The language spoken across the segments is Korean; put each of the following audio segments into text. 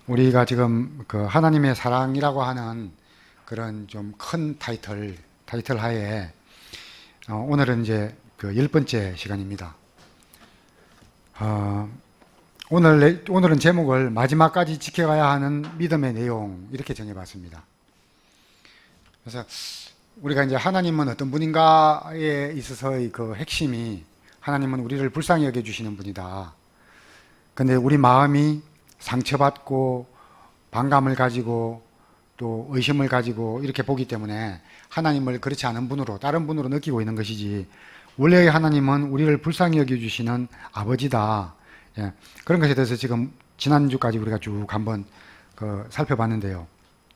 우리가 지금 그 하나님의 사랑이라고 하는 그런 좀 큰 타이틀 하에 오늘은 이제 그 10번째 시간입니다. 오늘은 제목을 마지막까지 지켜가야 하는 믿음의 내용 이렇게 정해봤습니다. 그래서 우리가 이제 하나님은 어떤 분인가에 있어서의 그 핵심이 하나님은 우리를 불쌍히 여겨주시는 분이다. 근데 우리 마음이 상처받고 반감을 가지고 또 의심을 가지고 이렇게 보기 때문에 하나님을 그렇지 않은 분으로 다른 분으로 느끼고 있는 것이지, 원래의 하나님은 우리를 불쌍히 여겨주시는 아버지다. 예, 그런 것에 대해서 지금 지난주까지 우리가 쭉 한번 살펴봤는데요.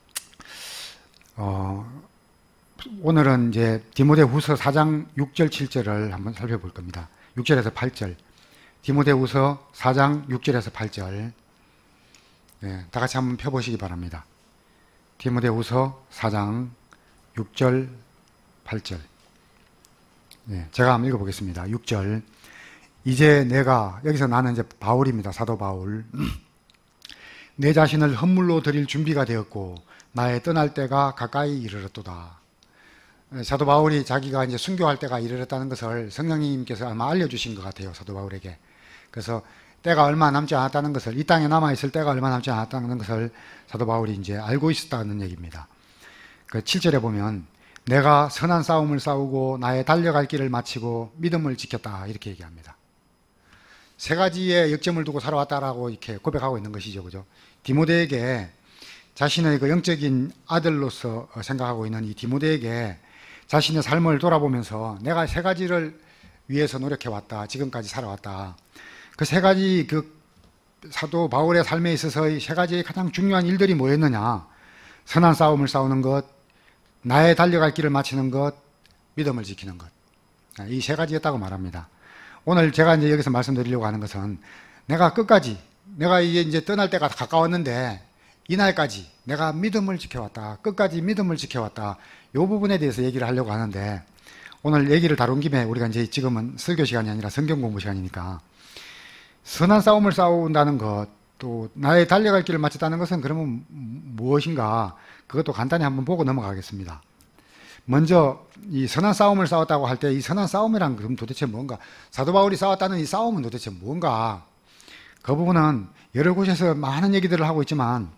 오늘은 이제 디모데후서 4장 6절 7절을 한번 살펴볼 겁니다. 6절에서 8절. 디모데후서 4장 6절에서 8절. 네, 다 같이 한번 펴보시기 바랍니다. 디모데후서 4장 6절 8절. 네, 제가 한번 읽어보겠습니다. 6절. 이제 내가, 여기서 나는 이제 바울입니다. 사도 바울. 내 자신을 헌물로 드릴 준비가 되었고 나의 떠날 때가 가까이 이르렀도다. 사도 바울이 자기가 이제 순교할 때가 이르렀다는 것을 성령님께서 아마 알려주신 것 같아요. 사도 바울에게. 그래서 때가 얼마 남지 않았다는 것을, 이 땅에 남아있을 때가 얼마 남지 않았다는 것을 사도 바울이 이제 알고 있었다는 얘기입니다. 그 7절에 보면 내가 선한 싸움을 싸우고 나의 달려갈 길을 마치고 믿음을 지켰다 이렇게 얘기합니다. 세 가지의 역점을 두고 살아왔다라고 이렇게 고백하고 있는 것이죠. 그죠? 디모데에게, 자신의 그 영적인 아들로서 생각하고 있는 이 디모데에게 자신의 삶을 돌아보면서 내가 세 가지를 위해서 노력해왔다. 지금까지 살아왔다. 그 세 가지, 그 사도 바울의 삶에 있어서의 세 가지의 가장 중요한 일들이 뭐였느냐? 선한 싸움을 싸우는 것, 나의 달려갈 길을 마치는 것, 믿음을 지키는 것. 이 세 가지였다고 말합니다. 오늘 제가 이제 여기서 말씀드리려고 하는 것은 내가 끝까지, 내가 이제 떠날 때가 가까웠는데 이날까지 내가 믿음을 지켜왔다. 끝까지 믿음을 지켜왔다. 이 부분에 대해서 얘기를 하려고 하는데, 오늘 얘기를 다룬 김에 우리가 이제 지금은 설교 시간이 아니라 성경 공부 시간이니까, 선한 싸움을 싸운다는 것, 또 나의 달려갈 길을 마쳤다는 것은 그러면 무엇인가? 그것도 간단히 한번 보고 넘어가겠습니다. 먼저 이 선한 싸움을 싸웠다고 할 때 이 선한 싸움이란 그럼 도대체 뭔가? 사도 바울이 싸웠다는 이 싸움은 도대체 뭔가? 그 부분은 여러 곳에서 많은 얘기들을 하고 있지만,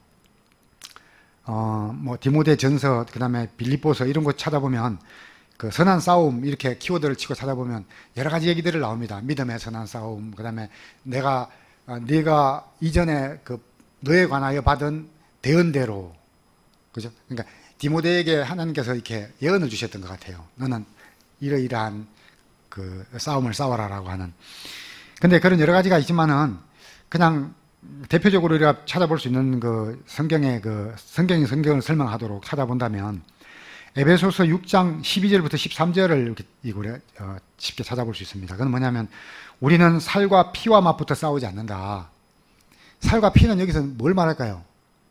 뭐 디모데 전서, 그 다음에 빌립보서 이런 곳 찾아보면 그 선한 싸움 이렇게 키워드를 치고 찾아보면 여러 가지 얘기들을 나옵니다. 믿음의 선한 싸움, 그 다음에 네가 이전에 그 너에 관하여 받은 대언대로, 그죠? 그러니까 디모데에게 하나님께서 이렇게 예언을 주셨던 것 같아요. 너는 이러이러한 그 싸움을 싸워라라고 하는. 근데 그런 여러 가지가 있지만은 그냥 대표적으로 우리가 찾아볼 수 있는 그 성경이 성경을 설명하도록 찾아본다면 에베소서 6장 12절부터 13절을 이렇게 쉽게 찾아볼 수 있습니다. 그건 뭐냐면 우리는 살과 피와 맞붙어 싸우지 않는다. 살과 피는 여기서 뭘 말할까요?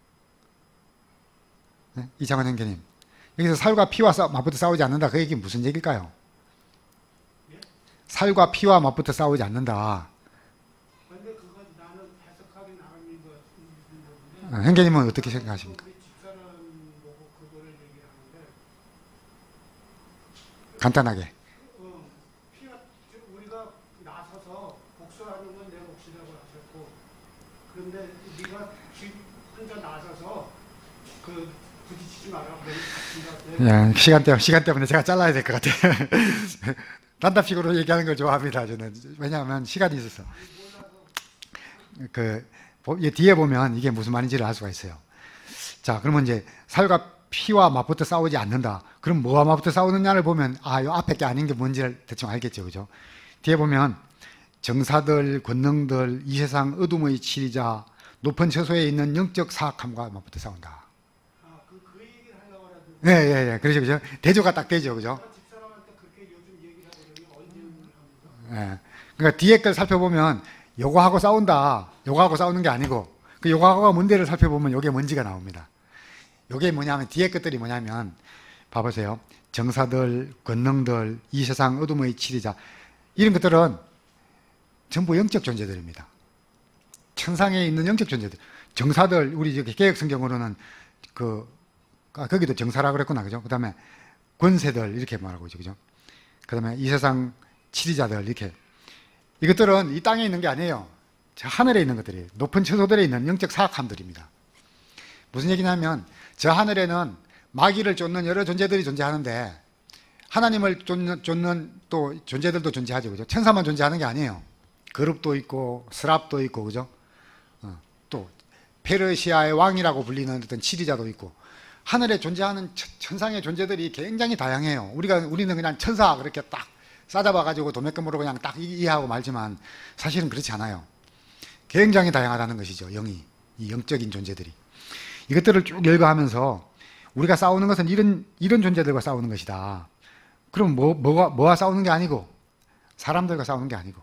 네? 이창원 형제님, 여기서 살과 피와 맞붙어 싸우지 않는다. 그 얘기 무슨 얘기일까요? 살과 피와 맞붙어 싸우지 않는다. 형제님은 어떻게 생각하십니까? 간단하게. 우리가 나서서 복수하는 건 내 몫이라고 하셨고, 그런데 네가 혼자 나서서 부딪히지 마라. 시간 때문에 제가 잘라야 될 것 같아요. 단답식으로 얘기하는 걸 좋아합니다. 저는. 왜냐하면 시간이 있어서. 뒤에 보면 이게 무슨 말인지를 알 수가 있어요. 자, 그러면 이제 살과 피와 맞붙어 싸우지 않는다. 그럼 뭐와 맞붙어 싸우느냐를 보면 요 앞에 게 아닌 게 뭔지를 대충 알겠죠. 그죠? 뒤에 보면 정사들, 권능들, 이 세상 어둠의 치리자, 높은 처소에 있는 영적 사악함과 맞붙어 싸운다. 그 얘기를 하려고 하는데. 예. 그렇죠. 대조가 딱 되죠. 그죠? 집사람한테 그렇게 요즘 얘기를 하거든요. 언제 예. 그러니까 뒤에 걸 살펴보면 요거하고 싸운다. 요거하고 싸우는 게 아니고, 그 요거하고가 뭔데를 살펴보면 요게 뭔지가 나옵니다. 요게 뭐냐면, 뒤에 것들이 뭐냐면, 봐보세요. 정사들, 권능들, 이 세상 어둠의 치리자, 이런 것들은 전부 영적 존재들입니다. 천상에 있는 영적 존재들, 정사들, 우리 저기 개혁 성경으로는 거기도 정사라 그랬구나, 그죠? 그 다음에 권세들, 이렇게 말하고 있죠, 그죠? 그 다음에 이 세상 치리자들, 이렇게. 이것들은 이 땅에 있는 게 아니에요. 저 하늘에 있는 것들이에요. 높은 처소들에 있는 영적 사악함들입니다. 무슨 얘기냐면, 저 하늘에는 마귀를 쫓는 여러 존재들이 존재하는데, 하나님을 쫓는 또 존재들도 존재하죠, 그죠? 천사만 존재하는 게 아니에요. 거룹도 있고, 스랍도 있고, 그죠? 또, 페르시아의 왕이라고 불리는 어떤 치리자도 있고, 하늘에 존재하는 천상의 존재들이 굉장히 다양해요. 우리는 그냥 천사 그렇게 딱 싸잡아가지고 도매금으로 그냥 딱 이해하고 말지만, 사실은 그렇지 않아요. 굉장히 다양하다는 것이죠, 이 영적인 존재들이. 이것들을 쭉 열거하면서, 우리가 싸우는 것은 이런 존재들과 싸우는 것이다. 그럼 뭐와 싸우는 게 아니고, 사람들과 싸우는 게 아니고,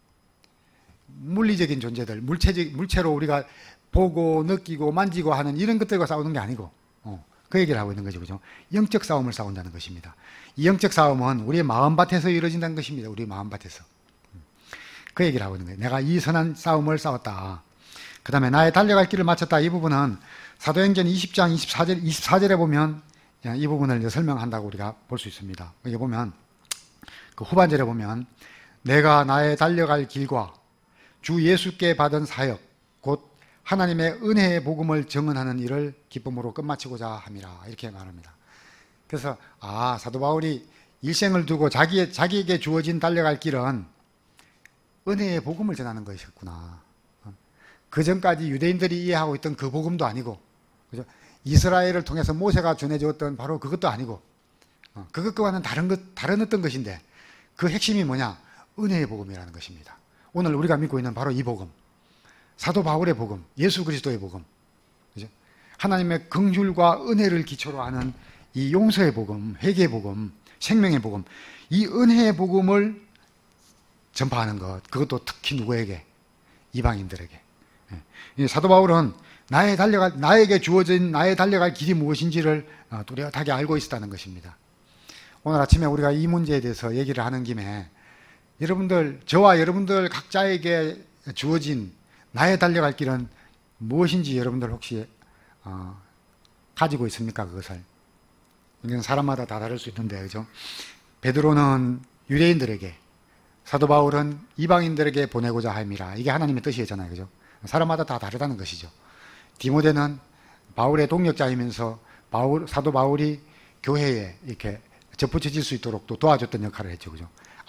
물리적인 존재들, 물체로 우리가 보고 느끼고 만지고 하는 이런 것들과 싸우는 게 아니고, 그 얘기를 하고 있는 거죠, 그죠? 영적 싸움을 싸운다는 것입니다. 이 영적 싸움은 우리의 마음밭에서 이루어진다는 것입니다. 우리의 마음밭에서. 그 얘기를 하고 있는 거예요. 내가 이 선한 싸움을 싸웠다. 그 다음에 나의 달려갈 길을 마쳤다. 이 부분은 사도행전 20장 24절에 보면 이 부분을 설명한다고 우리가 볼 수 있습니다. 여기 보면 그 후반절에 보면 내가 나의 달려갈 길과 주 예수께 받은 사역 곧 하나님의 은혜의 복음을 증언하는 일을 기쁨으로 끝마치고자 함이라, 이렇게 말합니다. 그래서 사도 바울이 일생을 두고 자기에게 주어진 달려갈 길은 은혜의 복음을 전하는 것이었구나. 그 전까지 유대인들이 이해하고 있던 그 복음도 아니고, 그죠? 이스라엘을 통해서 모세가 전해주었던 바로 그것도 아니고, 그것과는 다른 어떤 것인데, 그 핵심이 뭐냐? 은혜의 복음이라는 것입니다. 오늘 우리가 믿고 있는 바로 이 복음, 사도 바울의 복음, 예수 그리스도의 복음, 그죠? 하나님의 긍휼과 은혜를 기초로 하는 이 용서의 복음, 회개의 복음, 생명의 복음, 이 은혜의 복음을 전파하는 것, 그것도 특히 누구에게? 이방인들에게. 사도 바울은 나에게 주어진 나의 달려갈 길이 무엇인지를 뚜렷하게 알고 있었다는 것입니다. 오늘 아침에 우리가 이 문제에 대해서 얘기를 하는 김에 저와 여러분들 각자에게 주어진 나의 달려갈 길은 무엇인지 여러분들 혹시 가지고 있습니까? 그것을. 이건 사람마다 다 다를 수 있는데, 그죠? 베드로는 유대인들에게, 사도 바울은 이방인들에게 보내고자 함이라. 이게 하나님의 뜻이었잖아요, 그죠? 사람마다 다 다르다는 것이죠. 디모데는 바울의 동역자이면서 사도 바울이 교회에 이렇게 접붙여질 수 있도록 또 도와줬던 역할을 했죠, 그죠?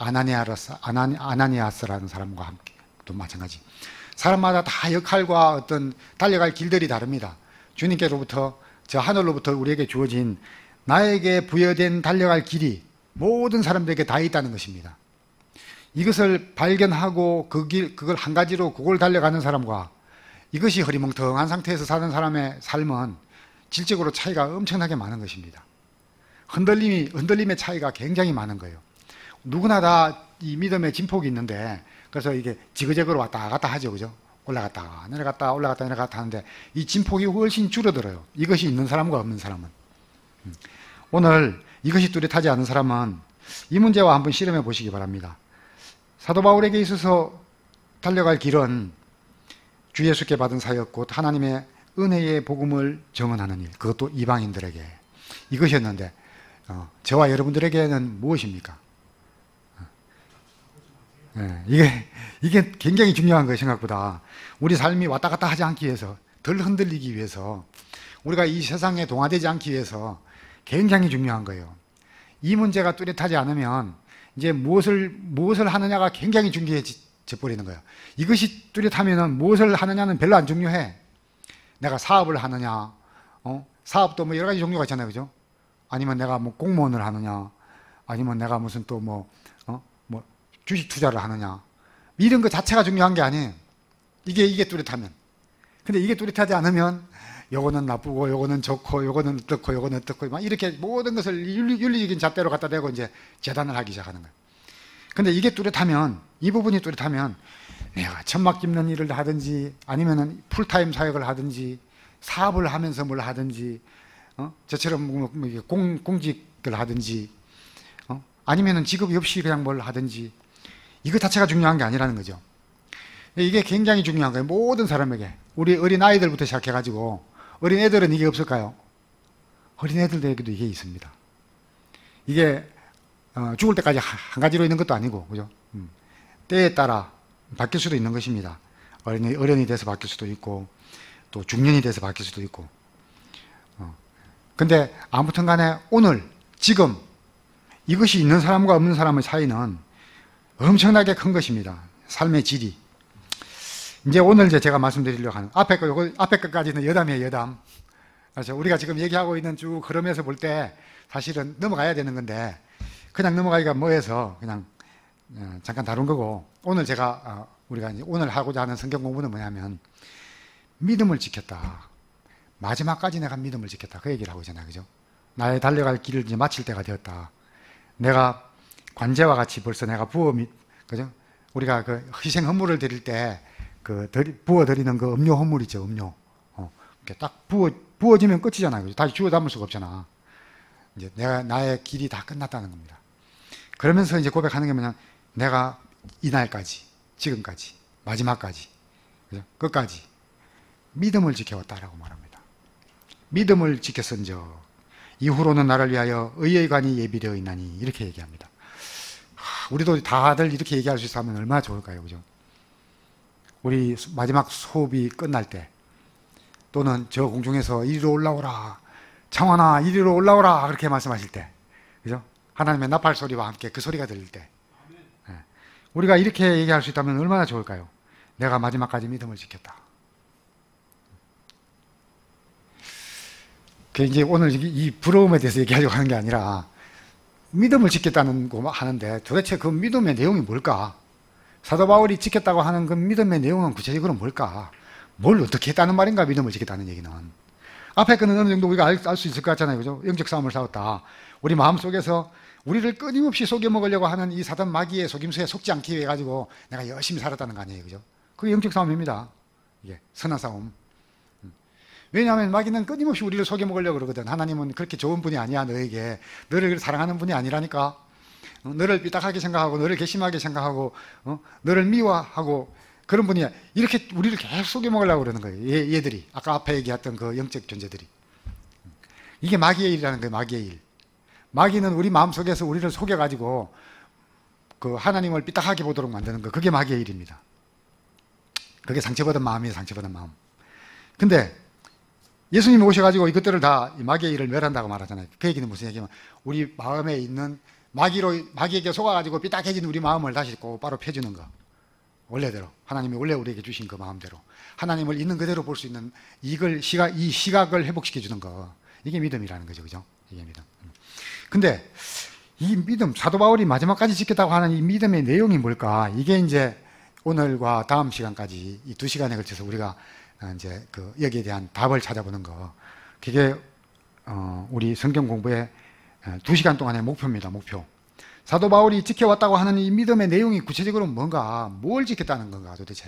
아나니아스라는 사람과 함께 또 마찬가지. 사람마다 다 역할과 어떤 달려갈 길들이 다릅니다. 주님께로부터, 저 하늘로부터 우리에게 주어진 나에게 부여된 달려갈 길이 모든 사람들에게 다 있다는 것입니다. 이것을 발견하고 그걸 한 가지로 그걸 달려가는 사람과 이것이 허리멍텅한 상태에서 사는 사람의 삶은 질적으로 차이가 엄청나게 많은 것입니다. 흔들림의 차이가 굉장히 많은 거예요. 누구나 다 이 믿음의 진폭이 있는데, 그래서 이게 지그재그로 왔다 갔다 하죠, 그죠? 올라갔다 내려갔다 하는데 이 진폭이 훨씬 줄어들어요. 이것이 있는 사람과 없는 사람은. 오늘 이것이 뚜렷하지 않은 사람은 이 문제와 한번 실험해 보시기 바랍니다. 사도 바울에게 있어서 달려갈 길은 주 예수께 받은 사역 곧 하나님의 은혜의 복음을 증언하는 일, 그것도 이방인들에게, 이것이었는데 저와 여러분들에게는 무엇입니까? 이게 굉장히 중요한 거예요. 생각보다 우리 삶이 왔다 갔다 하지 않기 위해서, 덜 흔들리기 위해서, 우리가 이 세상에 동화되지 않기 위해서 굉장히 중요한 거예요. 이 문제가 뚜렷하지 않으면 이제 무엇을 하느냐가 굉장히 중요해져 버리는 거예요. 이것이 뚜렷하면은 무엇을 하느냐는 별로 안 중요해. 내가 사업을 하느냐, 사업도 뭐 여러 가지 종류가 있잖아요, 그죠? 아니면 내가 뭐 공무원을 하느냐, 아니면 내가 무슨 또 뭐 주식 투자를 하느냐, 이런 것 자체가 중요한 게 아니에요. 이게 뚜렷하면. 근데 이게 뚜렷하지 않으면 요거는 나쁘고 요거는 좋고 요거는 어떻고 막 이렇게 모든 것을 윤리적인 잣대로 갖다 대고 이제 재단을 하기 시작하는 거예요. 근데 이게 뚜렷하면, 이 부분이 뚜렷하면 내가 천막 짚는 일을 하든지 아니면은 풀타임 사역을 하든지 사업을 하면서 뭘 하든지 저처럼 공직을 하든지 아니면은 직업이 없이 그냥 뭘 하든지 이거 자체가 중요한 게 아니라는 거죠. 이게 굉장히 중요한 거예요. 모든 사람에게. 우리 어린아이들부터 시작해가지고, 어린애들은 이게 없을까요? 어린애들에게도 이게 있습니다. 이게, 죽을 때까지 한 가지로 있는 것도 아니고, 그죠? 때에 따라 바뀔 수도 있는 것입니다. 어른이 돼서 바뀔 수도 있고, 또 중년이 돼서 바뀔 수도 있고. 근데 아무튼 간에 오늘, 지금, 이것이 있는 사람과 없는 사람의 차이는 엄청나게 큰 것입니다. 삶의 질이. 이제 오늘 제가 말씀드리려고 하는, 앞에 것까지는 여담이에요, 여담. 그렇죠? 우리가 지금 얘기하고 있는 쭉 흐름에서 볼 때 사실은 넘어가야 되는 건데, 그냥 넘어가기가 뭐해서 그냥 잠깐 다룬 거고, 오늘 우리가 이제 오늘 하고자 하는 성경 공부는 뭐냐면, 믿음을 지켰다. 마지막까지 내가 믿음을 지켰다. 그 얘기를 하고 있잖아요. 그죠? 나의 달려갈 길을 이제 마칠 때가 되었다. 내가 관제와 같이 벌써 내가 그죠? 우리가 그 희생 헌물을 드릴 때 부어 드리는 그 음료 헌물 있죠, 음료. 이렇게 딱 부어지면 끝이잖아요. 그죠? 다시 주워 담을 수가 없잖아. 이제 나의 길이 다 끝났다는 겁니다. 그러면서 이제 고백하는 게 뭐냐, 내가 이날까지, 지금까지, 마지막까지, 그죠? 끝까지 믿음을 지켜왔다라고 말합니다. 믿음을 지켰은즉 이후로는 나를 위하여 의의 관이 예비되어 있나니, 이렇게 얘기합니다. 우리도 다들 이렇게 얘기할 수 있으면 얼마나 좋을까요? 그죠? 우리 마지막 수업이 끝날 때, 또는 저 공중에서 이리로 올라오라, 창환아 이리로 올라오라, 그렇게 말씀하실 때, 그죠? 하나님의 나팔 소리와 함께 그 소리가 들릴 때, 우리가 이렇게 얘기할 수 있다면 얼마나 좋을까요? 내가 마지막까지 믿음을 지켰다. 이제 오늘 이 부러움에 대해서 얘기하려고 하는 게 아니라, 믿음을 지켰다는 거 하는데 도대체 그 믿음의 내용이 뭘까? 사도 바울이 지켰다고 하는 그 믿음의 내용은 구체적으로 뭘까? 뭘 어떻게 했다는 말인가? 믿음을 지켰다는 얘기는. 앞에 거는 어느 정도 우리가 알 수 있을 것 같잖아요. 그죠? 영적 싸움을 싸웠다. 우리 마음속에서 우리를 끊임없이 속여먹으려고 하는 이 사단 마귀의 속임수에 속지 않기 위해 가지고 내가 열심히 살았다는 거 아니에요. 그죠? 그게 영적 싸움입니다. 이게 선한 싸움. 왜냐하면 마귀는 끊임없이 우리를 속여먹으려고 그러거든. 하나님은 그렇게 좋은 분이 아니야, 너에게. 너를 사랑하는 분이 아니라니까. 너를 삐딱하게 생각하고, 너를 괘씸하게 생각하고, 너를 미워하고, 그런 분이야. 이렇게 우리를 계속 속여먹으려고 그러는 거예요. 얘들이. 아까 앞에 얘기했던 그 영적 존재들이. 이게 마귀의 일이라는 거예요, 마귀의 일. 마귀는 우리 마음속에서 우리를 속여가지고, 그 하나님을 삐딱하게 보도록 만드는 거. 그게 마귀의 일입니다. 그게 상처받은 마음이에요, 상처받은 마음. 근데, 예수님이 오셔가지고 이것들을 다 마귀의 일을 멸한다고 말하잖아요. 그 얘기는 무슨 얘기냐면, 우리 마음에 있는 마귀에게 속아가지고 삐딱해진 우리 마음을 다시 곧바로 펴주는 거. 원래대로. 하나님이 원래 우리에게 주신 그 마음대로. 하나님을 있는 그대로 볼 수 있는 이 시각을 회복시켜주는 거. 이게 믿음이라는 거죠. 그죠? 이게 믿음. 근데 이 믿음, 사도 바울이 마지막까지 지켰다고 하는 이 믿음의 내용이 뭘까? 이게 이제 오늘과 다음 시간까지 이 2시간에 걸쳐서 우리가 이제 여기에 대한 답을 찾아보는 거. 그게 우리 성경 공부의 2시간 동안의 목표입니다. 목표. 사도 바울이 지켜왔다고 하는 이 믿음의 내용이 구체적으로 뭔가, 뭘 지켰다는 건가 도대체.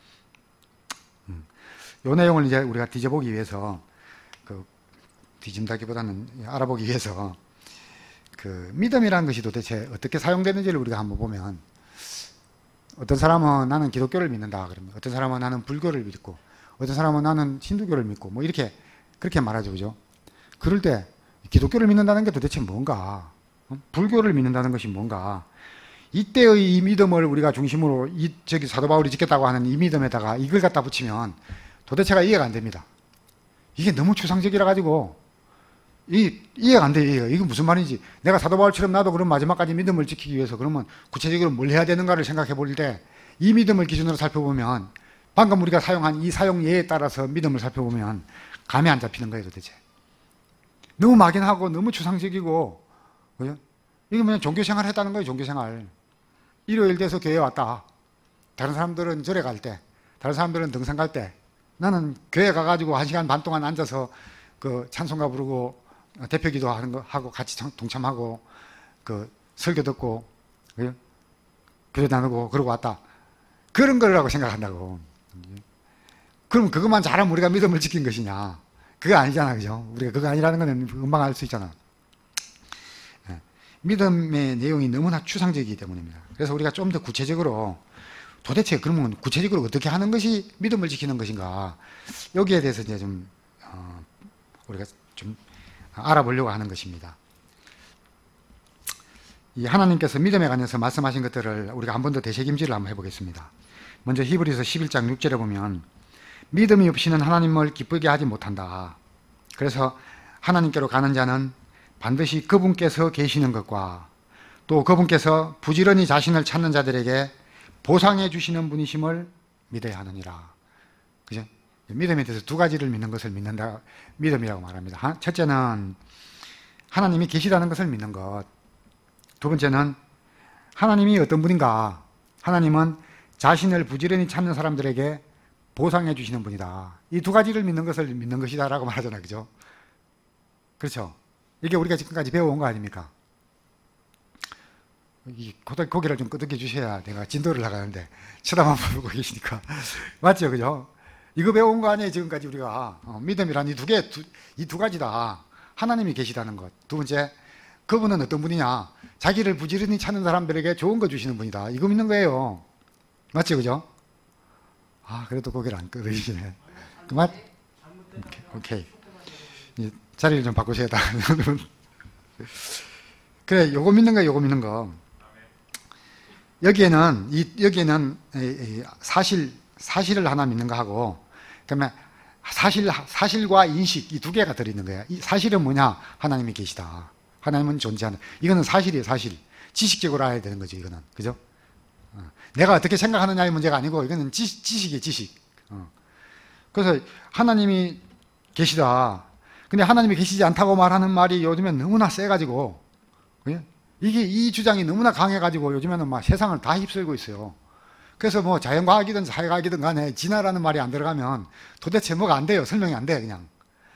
이 내용을 이제 우리가 뒤져보기 위해서, 뒤진다기보다는 알아보기 위해서, 믿음이라는 것이 도대체 어떻게 사용되는지를 우리가 한번 보면, 어떤 사람은 나는 기독교를 믿는다 그러면, 어떤 사람은 나는 불교를 믿고, 어떤 사람은 나는 힌두교를 믿고, 뭐 이렇게 그렇게 말하죠. 그죠? 그럴 때 기독교를 믿는다는 게 도대체 뭔가, 불교를 믿는다는 것이 뭔가, 이때의 이 믿음을 우리가 중심으로 사도 바울이 지켰다고 하는 이 믿음에다가 이걸 갖다 붙이면 도대체가 이해가 안 됩니다. 이게 너무 추상적이라 가지고 이해가 안 돼요. 이게 무슨 말인지. 내가 사도 바울처럼 나도 그런 마지막까지 믿음을 지키기 위해서 그러면 구체적으로 뭘 해야 되는가를 생각해 볼 때, 이 믿음을 기준으로 살펴보면, 방금 우리가 사용한 이 사용예에 따라서 믿음을 살펴보면 감이 안 잡히는 거예요, 도대체. 너무 막연하고 너무 추상적이고, 그죠? 이게 뭐냐, 종교생활 했다는 거예요, 종교생활. 일요일 돼서 교회 왔다. 다른 사람들은 절에 갈 때, 다른 사람들은 등산 갈 때, 나는 교회 가가지고 1시간 반 동안 앉아서 찬송가 부르고 대표기도 하는 거 하고 같이 동참하고 설교 듣고, 그죠? 교회 나누고 그러고 왔다. 그런 거라고 생각한다고. 그럼 그것만 잘하면 우리가 믿음을 지킨 것이냐? 그거 아니잖아, 그죠? 우리가 그거 아니라는 건 금방 알 수 있잖아. 믿음의 내용이 너무나 추상적이기 때문입니다. 그래서 우리가 좀 더 구체적으로 도대체 그러면 구체적으로 어떻게 하는 것이 믿음을 지키는 것인가? 여기에 대해서 이제 좀 우리가 좀 알아보려고 하는 것입니다. 이 하나님께서 믿음에 관해서 말씀하신 것들을 우리가 한 번 더 되새김질을 한번 해보겠습니다. 먼저 히브리서 11장 6절에 보면 믿음이 없이는 하나님을 기쁘게 하지 못한다. 그래서 하나님께로 가는 자는 반드시 그분께서 계시는 것과 또 그분께서 부지런히 자신을 찾는 자들에게 보상해 주시는 분이심을 믿어야 하느니라. 그죠? 믿음에 대해서 두 가지를 믿는 것을 믿는다, 믿음이라고 말합니다. 첫째는 하나님이 계시다는 것을 믿는 것. 두 번째는 하나님이 어떤 분인가? 하나님은 자신을 부지런히 찾는 사람들에게 보상해 주시는 분이다. 이 두 가지를 믿는 것을 믿는 것이다라고 말하잖아요. 그죠? 그렇죠? 이게 우리가 지금까지 배워온 거 아닙니까? 이 고개를 좀 끄덕여 주셔야 내가 진도를 나가는데 쳐다만 보고 계시니까. 맞죠? 그죠? 이거 배워온 거 아니에요? 지금까지 우리가. 믿음이란 이 두 가지다. 하나님이 계시다는 것. 두 번째, 그분은 어떤 분이냐? 자기를 부지런히 찾는 사람들에게 좋은 거 주시는 분이다. 이거 믿는 거예요. 맞죠? 그죠? 그래도 고개를 안 끄덕이시네. 그만? 오케이. 자리를 좀 바꾸셔야 다. 그래, 요거 믿는 거, 요거 믿는 거. 여기에는 사실을 하나 믿는 거 하고, 그다음에 사실과 인식, 이 두 개가 들어있는 거야. 이 사실은 뭐냐? 하나님이 계시다. 하나님은 존재하는. 이거는 사실이에요, 사실. 지식적으로 알아야 되는 거죠, 이거는. 그죠? 내가 어떻게 생각하느냐의 문제가 아니고, 이거는 지식이에요, 지식. 그래서 하나님이 계시다. 근데 하나님이 계시지 않다고 말하는 말이 요즘엔 너무나 세가지고, 이 주장이 너무나 강해가지고 요즘에는 막 세상을 다 휩쓸고 있어요. 그래서 뭐 자연과학이든 사회과학이든 간에 진화라는 말이 안 들어가면 도대체 뭐가 안 돼요. 설명이 안 돼, 그냥.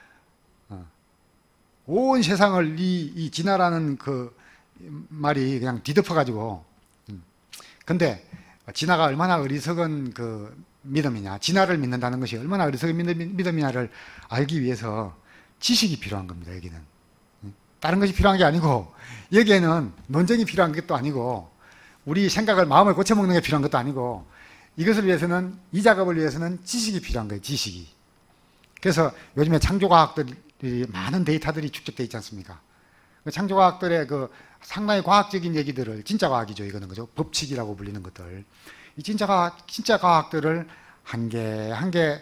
온 세상을 이 진화라는 그 말이 그냥 뒤덮어가지고. 근데 진화가 얼마나 어리석은 그 믿음이냐, 진화를 믿는다는 것이 얼마나 어리석은 믿음이냐를 알기 위해서 지식이 필요한 겁니다, 여기는. 다른 것이 필요한 게 아니고, 여기에는 논쟁이 필요한 것도 아니고, 우리 생각을, 마음을 고쳐먹는 게 필요한 것도 아니고, 이것을 위해서는, 이 작업을 위해서는 지식이 필요한 거예요, 지식이. 그래서 요즘에 창조과학들이 많은 데이터들이 축적되어 있지 않습니까? 창조과학들의 그 상당히 과학적인 얘기들을, 진짜 과학이죠, 이거는, 그죠? 법칙이라고 불리는 것들. 이 진짜 과학들을 한 개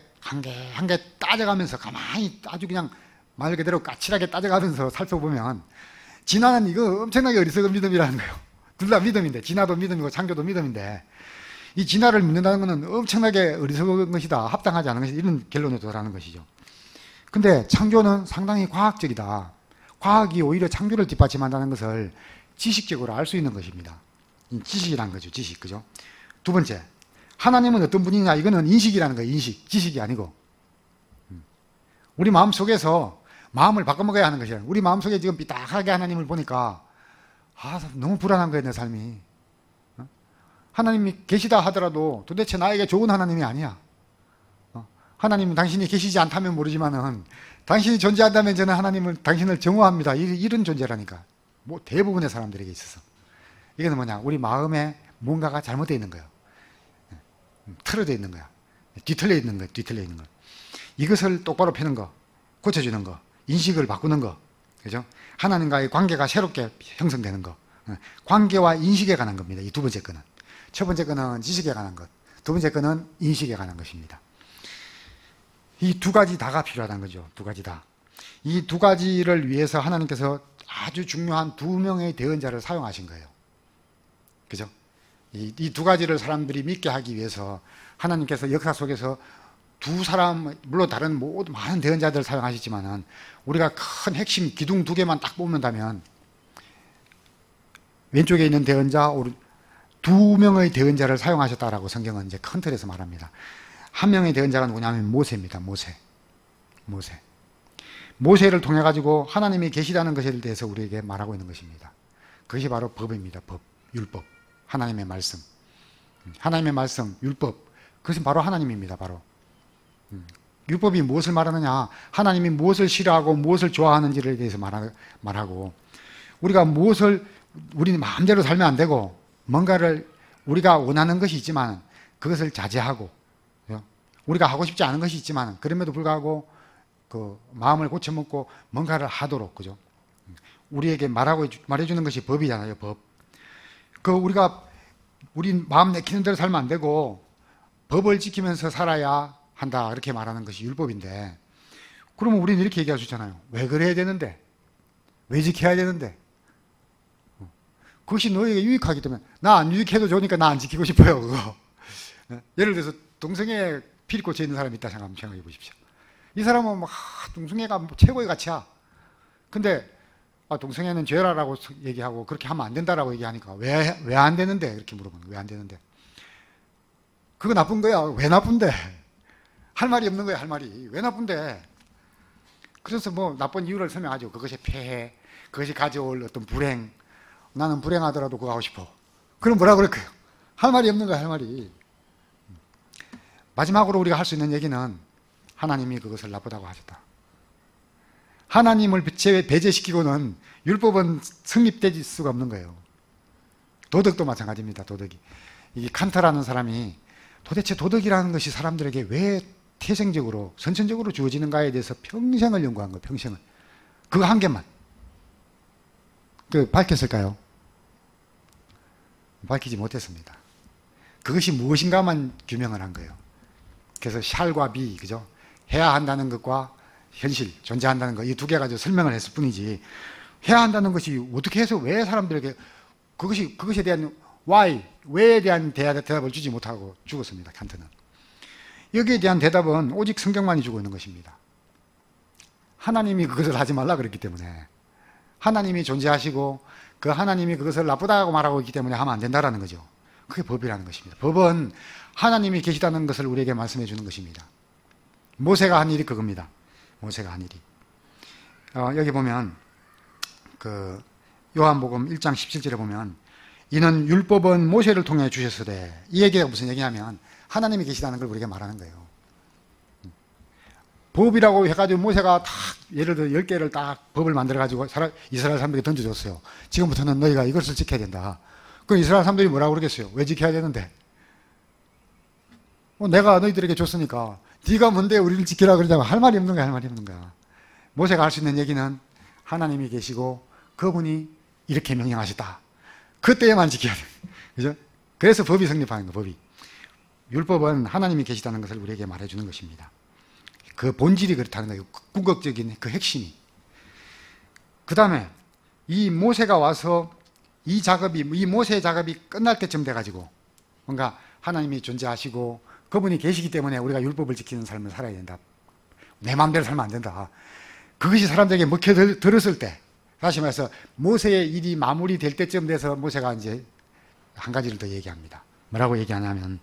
따져가면서 가만히 아주 그냥 말 그대로 까칠하게 따져가면서 살펴보면 진화는 이거 엄청나게 어리석은 믿음이라는 거예요. 둘 다 믿음인데, 진화도 믿음이고 창조도 믿음인데, 이 진화를 믿는다는 것은 엄청나게 어리석은 것이다, 합당하지 않은 것이다, 이런 결론에 도달하는 것이죠. 근데 창조는 상당히 과학적이다. 과학이 오히려 창조를 뒷받침한다는 것을 지식적으로 알 수 있는 것입니다. 지식이란 거죠, 지식. 그죠? 두 번째, 하나님은 어떤 분이냐? 이거는 인식이라는 거예요, 인식. 지식이 아니고. 우리 마음 속에서 마음을 바꿔먹어야 하는 것이야. 우리 마음 속에 지금 삐딱하게 하나님을 보니까 너무 불안한 거예요, 내 삶이. 하나님이 계시다 하더라도 도대체 나에게 좋은 하나님이 아니야. 하나님은 당신이 계시지 않다면 모르지만은 당신이 존재한다면 저는 당신을 정오합니다. 이런 존재라니까. 뭐 대부분의 사람들에게 있어서. 이거는 뭐냐? 우리 마음에 뭔가가 잘못되어 있는 거예요. 틀어져 있는 거야. 뒤틀려 있는 거야. 이것을 똑바로 펴는 거, 고쳐주는 거, 인식을 바꾸는 거, 그죠? 하나님과의 관계가 새롭게 형성되는 거. 관계와 인식에 관한 겁니다. 이 두 번째 거는. 첫 번째 거는 지식에 관한 것. 두 번째 거는 인식에 관한 것입니다. 이 두 가지 다가 필요하다는 거죠. 두 가지 다. 이 두 가지를 위해서 하나님께서 아주 중요한 두 명의 대언자를 사용하신 거예요. 그죠? 이 두 가지를 사람들이 믿게 하기 위해서 하나님께서 역사 속에서 두 사람, 물론 다른 모든 많은 대언자들을 사용하셨지만은 우리가 큰 핵심 기둥 두 개만 딱 뽑는다면 왼쪽에 있는 대언자, 두 명의 대언자를 사용하셨다라고 성경은 이제 큰 틀에서 말합니다. 한 명의 대언자가 누구냐면 모세입니다. 모세를 통해 가지고 하나님이 계시다는 것에 대해서 우리에게 말하고 있는 것입니다. 그것이 바로 법입니다. 법, 율법, 하나님의 말씀, 율법. 그것은 바로 하나님입니다. 바로. 율법이 무엇을 말하느냐? 하나님이 무엇을 싫어하고 무엇을 좋아하는지를 대해서 말하고, 우리 마음대로 살면 안 되고, 뭔가를 우리가 원하는 것이 있지만 그것을 자제하고, 우리가 하고 싶지 않은 것이 있지만 그럼에도 불구하고 그 마음을 고쳐먹고 뭔가를 하도록, 그죠? 우리에게 말해주는 것이 법이잖아요, 법. 우리 마음 내키는 대로 살면 안 되고 법을 지키면서 살아야 한다, 이렇게 말하는 것이 율법인데, 그러면 우리는 이렇게 얘기할 수 있잖아요. 왜 그래야 되는데? 왜 지켜야 되는데? 그것이 너에게 유익하기 때문에. 나 안 유익해도 좋으니까 나 안 지키고 싶어요, 그거. 예를 들어서 동성애에 피리 꽂혀 있는 사람이 있다 생각해 보십시오. 이 사람은 막 동성애가 최고의 가치야. 근데 동성애는 죄라라고 얘기하고 그렇게 하면 안 된다라고 얘기하니까 왜 안 되는데? 이렇게 물어보는 거야. 왜 안 되는데? 그거 나쁜 거야. 왜 나쁜데? 할 말이 없는 거야, 할 말이. 왜 나쁜데? 그래서 뭐 나쁜 이유를 설명하죠. 그것이 폐해, 그것이 가져올 어떤 불행. 나는 불행하더라도 그거 하고 싶어. 그럼 뭐라 그럴까요? 할 말이 없는 거야, 할 말이. 마지막으로 우리가 할 수 있는 얘기는 하나님이 그것을 나쁘다고 하셨다. 하나님을 배제시키고는 율법은 성립될 수가 없는 거예요. 도덕도 마찬가지입니다. 도덕이. 이 칸트라는 사람이 도대체 도덕이라는 것이 사람들에게 왜 태생적으로, 선천적으로 주어지는가에 대해서 평생을 연구한 거예요. 평생을. 그거 한 개만. 밝혔을까요? 밝히지 못했습니다. 그것이 무엇인가만 규명을 한 거예요. 그래서 샬과 비, 그죠? 해야 한다는 것과 현실, 존재한다는 것, 이 두 개 가지고 설명을 했을 뿐이지, 해야 한다는 것이 어떻게 해서 왜 사람들에게 그것에 대한 why, 왜에 대한 대답을 주지 못하고 죽었습니다. 칸트는. 여기에 대한 대답은 오직 성경만이 주고 있는 것입니다. 하나님이 그것을 하지 말라 그랬기 때문에, 하나님이 존재하시고 그 하나님이 그것을 나쁘다고 말하고 있기 때문에 하면 안 된다라는 거죠. 그게 법이라는 것입니다. 법은 하나님이 계시다는 것을 우리에게 말씀해 주는 것입니다. 모세가 한 일이 그겁니다. 모세가 한 일이. 여기 보면 요한복음 1장 17절에 보면, 이는 율법은 모세를 통해 주셨으되, 이 얘기가 무슨 얘기냐면 하나님이 계시다는 걸 우리에게 말하는 거예요. 법이라고 해가지고 모세가 딱 예를 들어 10개를 딱 법을 만들어가지고 이스라엘 사람들에게 던져줬어요. 지금부터는 너희가 이것을 지켜야 된다. 그럼 이스라엘 사람들이 뭐라고 그러겠어요? 왜 지켜야 되는데? 내가 너희들에게 줬으니까 네가 뭔데 우리를 지키라 그러자고 할 말이 없는 거야, 할 말이 없는 거야. 모세가 할 수 있는 얘기는 하나님이 계시고 그분이 이렇게 명령하셨다. 그때에만 지켜야 돼. 그죠? 그래서 법이 성립하는 거, 법이. 율법은 하나님이 계시다는 것을 우리에게 말해주는 것입니다. 그 본질이 그렇다는 거예요. 궁극적인 그 핵심이. 그 다음에 이 모세가 와서 이 모세의 작업이 끝날 때쯤 돼가지고 뭔가 하나님이 존재하시고 그분이 계시기 때문에 우리가 율법을 지키는 삶을 살아야 된다. 내 마음대로 살면 안 된다. 그것이 사람들에게 먹혀들었을 때, 다시 말해서 모세의 일이 마무리될 때쯤 돼서 모세가 이제 한 가지를 더 얘기합니다. 뭐라고 얘기하냐면,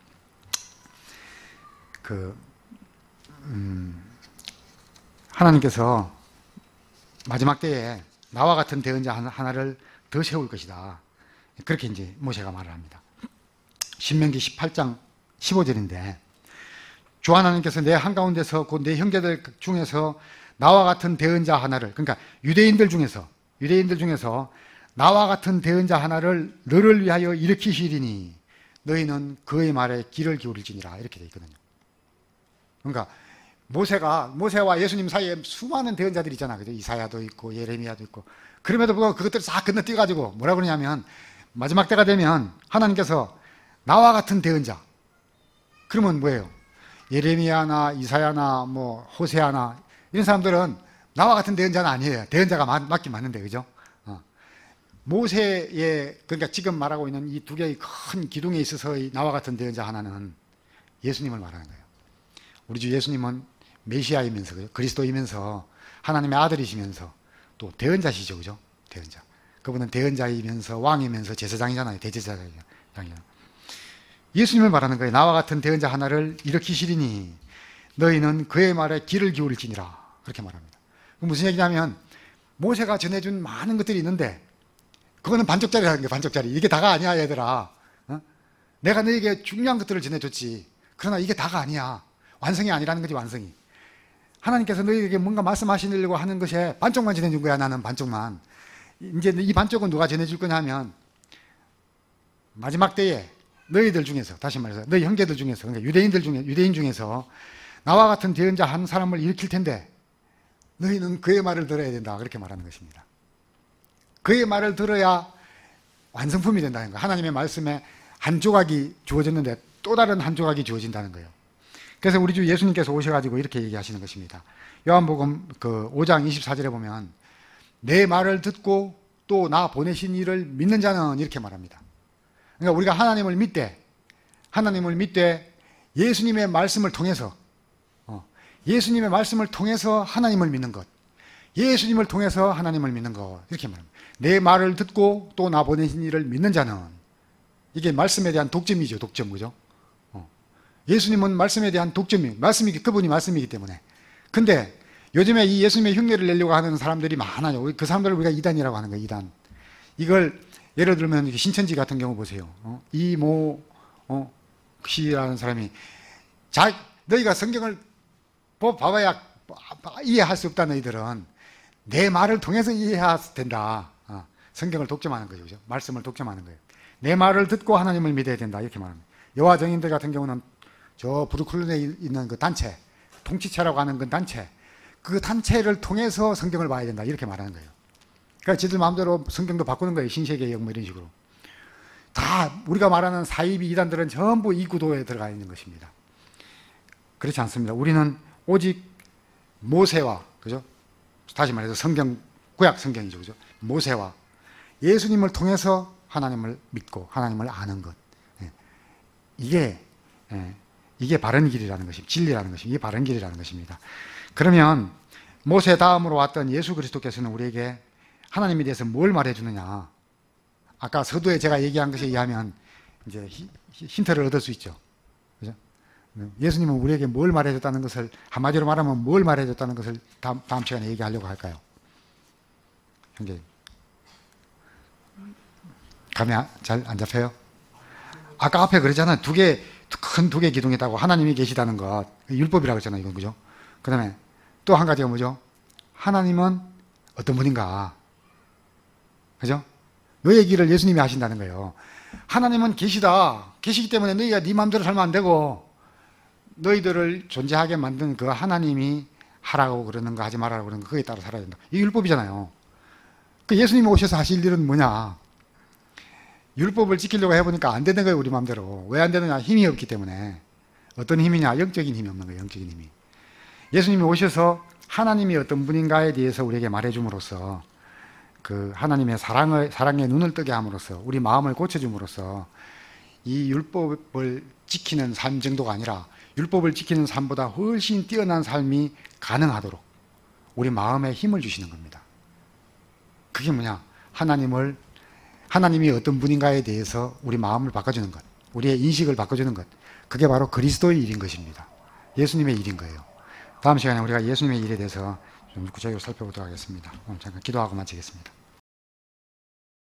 하나님께서 마지막 때에 나와 같은 대언자 하나를 더 세울 것이다. 그렇게 이제 모세가 말을 합니다. 신명기 18장 15절인데, 주 하나님께서 내 한가운데서 곧 내 형제들 중에서 나와 같은 대언자 하나를, 그러니까 유대인들 중에서 나와 같은 대언자 하나를 너를 위하여 일으키시리니 너희는 그의 말에 귀를 기울일지니라, 이렇게 되어 있거든요. 그러니까 모세와 예수님 사이에 수많은 대언자들이 있잖아. 그죠? 이사야도 있고 예레미야도 있고. 그럼에도 불구하고 그것들을 싹 건너뛰어가지고 뭐라 그러냐면, 마지막 때가 되면 하나님께서 나와 같은 대언자, 그러면 뭐예요? 예레미야나 이사야나 뭐 호세아나 이런 사람들은 나와 같은 대언자는 아니에요. 대언자가 맞긴 맞는데, 그죠? 모세의, 그러니까 지금 말하고 있는 이 두 개의 큰 기둥에 있어서의 나와 같은 대언자 하나는 예수님을 말하는 거예요. 우리 주 예수님은 메시아이면서, 그죠? 그리스도이면서 하나님의 아들이시면서 또 대언자시죠, 그죠? 대언자. 그분은 대언자이면서 왕이면서 제사장이잖아요. 대제사장이잖아요. 예수님을 말하는 거예요. 나와 같은 대언자 하나를 일으키시리니 너희는 그의 말에 귀를 기울일지니라, 그렇게 말합니다. 무슨 얘기냐면, 모세가 전해준 많은 것들이 있는데 그거는 반쪽짜리라는 거예요. 반쪽짜리. 이게 다가 아니야, 얘들아. 내가 너에게 중요한 것들을 전해줬지. 그러나 이게 다가 아니야. 완성이 아니라는 거지, 완성이. 하나님께서 너희에게 뭔가 말씀하시려고 하는 것에 반쪽만 전해준 거야, 나는 반쪽만. 이제 이 반쪽은 누가 전해줄 거냐 하면, 마지막 때에 너희들 중에서, 다시 말해서 너희 형제들 중에서, 그러니까 유대인 중에서 나와 같은 대언자 한 사람을 일으킬 텐데 너희는 그의 말을 들어야 된다. 그렇게 말하는 것입니다. 그의 말을 들어야 완성품이 된다는 거예요. 하나님의 말씀에 한 조각이 주어졌는데 또 다른 한 조각이 주어진다는 거예요. 그래서 우리 주 예수님께서 오셔가지고 이렇게 얘기하시는 것입니다. 요한복음 5장 24절에 보면 내 말을 듣고 또 나 보내신 이를 믿는 자는 이렇게 말합니다. 그러니까 우리가 하나님을 믿되 예수님의 말씀을 통해서 하나님을 믿는 것, 예수님을 통해서 하나님을 믿는 것, 이렇게 말합니다. 내 말을 듣고 또 나 보내신 이를 믿는 자는, 이게 말씀에 대한 독점이죠. 독점, 그죠? 예수님은 말씀에 대한 독점이, 그분이 말씀이기 때문에. 근데 요즘에 이 예수님의 흉내를 내려고 하는 사람들이 많아요. 그 사람들을 우리가 이단이라고 하는 거예요. 이단. 이걸 예를 들면 신천지 같은 경우 보세요. 이모 씨라는 사람이 너희가 성경을 봐봐야 이해할 수 없다. 너희들은 내 말을 통해서 이해해야 된다. 성경을 독점하는 거죠. 그죠? 말씀을 독점하는 거예요. 내 말을 듣고 하나님을 믿어야 된다. 이렇게 말합니다. 여호와 증인들 같은 경우는 저 브루클린에 있는 그 단체, 통치체라고 하는 그 단체, 그 단체를 통해서 성경을 봐야 된다. 이렇게 말하는 거예요. 그러니까 지들 마음대로 성경도 바꾸는 거예요. 신세계역 뭐 이런 식으로. 다 우리가 말하는 사이비 이단들은 전부 이 구도에 들어가 있는 것입니다. 그렇지 않습니다. 우리는 오직 모세와, 그죠? 다시 말해서 구약 성경이죠. 그죠? 모세와 예수님을 통해서 하나님을 믿고 하나님을 아는 것. 이게 바른 길이라는 것입니다. 진리라는 것입니다. 이게 바른 길이라는 것입니다. 그러면 모세 다음으로 왔던 예수 그리스도께서는 우리에게 하나님에 대해서 뭘 말해주느냐? 아까 서두에 제가 얘기한 것에 의하면 이제 힌트를 얻을 수 있죠. 그죠? 예수님은 우리에게 뭘 말해줬다는 것을, 한마디로 말하면 뭘 말해줬다는 것을 다음 시간에 얘기하려고 할까요? 형제, 감이 잘 안 잡혀요? 아까 앞에 그랬잖아요. 큰 두 개 기둥이다고 하나님이 계시다는 것. 율법이라고 했잖아요. 이건, 그죠? 그 다음에 또 한 가지가 뭐죠? 하나님은 어떤 분인가? 그죠? 요 얘기를 예수님이 하신다는 거예요. 하나님은 계시기 때문에 너희가 네 마음대로 살면 안 되고, 너희들을 존재하게 만든 그 하나님이 하라고 그러는 거, 하지 말라고 그러는 거, 그거에 따라 살아야 된다. 이게 율법이잖아요. 그 예수님이 오셔서 하실 일은 뭐냐? 율법을 지키려고 해보니까 안 되는 거예요. 우리 마음대로. 왜 안 되느냐? 힘이 없기 때문에. 어떤 힘이냐? 영적인 힘이 없는 거예요. 영적인 힘이. 예수님이 오셔서 하나님이 어떤 분인가에 대해서 우리에게 말해줌으로써, 그 하나님의 사랑의 눈을 뜨게 함으로써, 우리 마음을 고쳐줌으로써 이 율법을 지키는 삶 정도가 아니라 율법을 지키는 삶보다 훨씬 뛰어난 삶이 가능하도록 우리 마음에 힘을 주시는 겁니다. 그게 뭐냐? 하나님이 어떤 분인가에 대해서 우리 마음을 바꿔주는 것, 우리의 인식을 바꿔주는 것, 그게 바로 그리스도의 일인 것입니다. 예수님의 일인 거예요. 다음 시간에 우리가 예수님의 일에 대해서 좀 구체적으로 살펴보도록 하겠습니다. 오늘 잠깐 기도하고 마치겠습니다.